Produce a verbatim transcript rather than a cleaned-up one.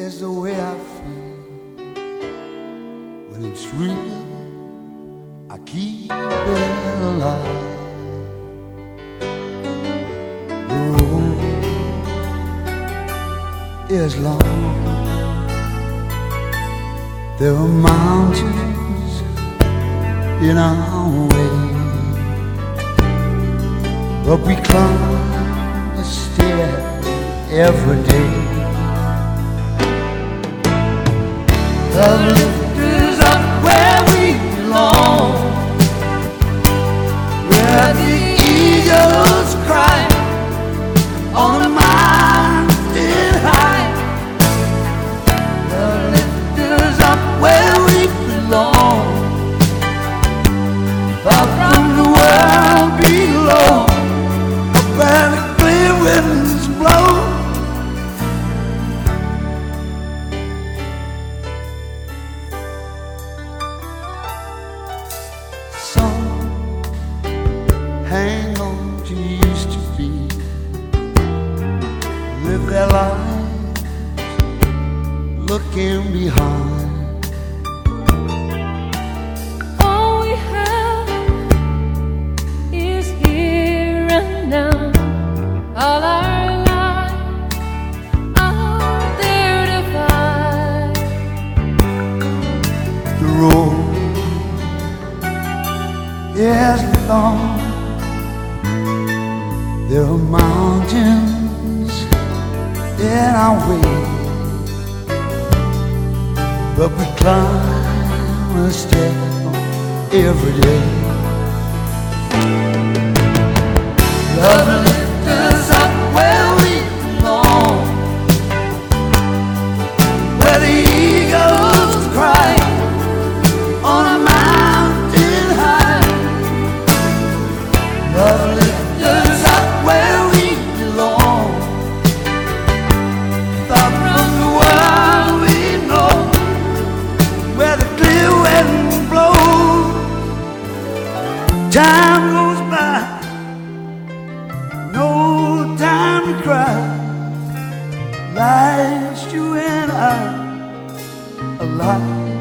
is the way I feel. When it's real, I keep it alive. The road is long. There are mountains in our way, but we climb a stair every day. Love lift us up where we belong, where the eagles cry on a mountain high. Love lift us up where we belong, far from the world below, where the clear winds blow. Some hang on to used to be, live their lives looking behind. All we have is here and now. All our lives are there to find. The road is long. There are mountains in our way, but we climb a step every day. Love lifts us up where we belong, where the eagles cry on a mountain high. Love lifts us up where we belong, far from the world we know, where the clear wind blows. Time goes by, no time to cry. Life's you and I alive.